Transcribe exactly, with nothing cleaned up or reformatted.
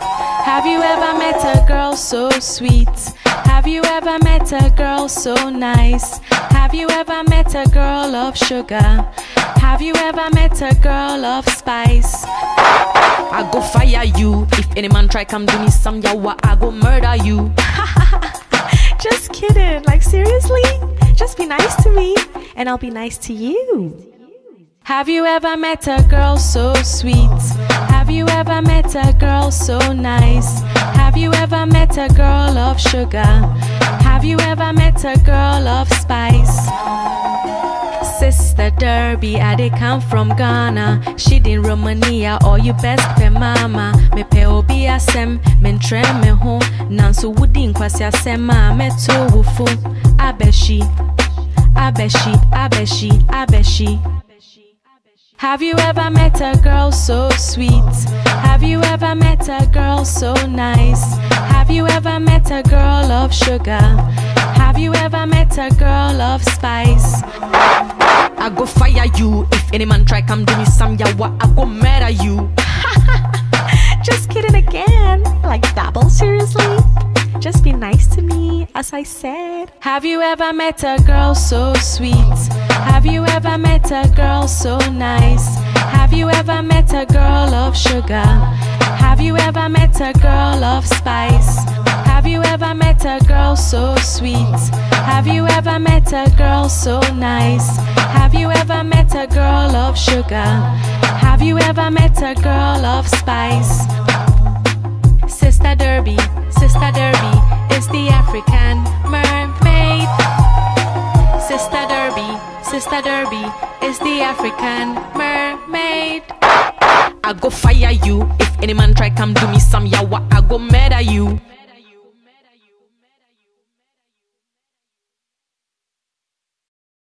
Have you ever met a girl so sweet? Have you ever met a girl so nice? Have you ever met a girl of sugar? Have you ever met a girl of spice? I go fire you. If any man try come do me some yawa, I go murder you. Just kidding. Like, seriously? Just be nice to me and I'll be nice to you. Have you ever met a girl so sweet? Have you ever met a girl so nice? Have you ever met a girl of sugar? Have you ever met a girl of spice? Sister Derby, I dey come from Ghana. She in Romania, or you best pe mama. Me pe obi asem, me ntre me ho. Nanso wudi nkwasi asema, me to wufu. Abeshi, abeshi, abeshi, abeshi. Have you ever met a girl so sweet? Have you ever met a girl so nice? Have you ever met a girl of sugar? Have you ever met a girl of spice? I go fire you. If any man try come do me some yawa, I go murder you. Just kidding again. Like, double, seriously? Just be nice to me, as I said. Have you ever met a girl so sweet? Have you ever met a girl so nice? Have you ever met a girl of sugar? Have you ever met a girl of spice? Have you ever met a girl so sweet? Have you ever met a girl so nice? Have you ever met a girl of sugar? Have you ever met a girl of spice? Sister Derby, Sister Derby is the African mermaid. Sister Derby, Sister Derby is the African mermaid. I go fire you. If any man try come do me some yawa, I go murder you.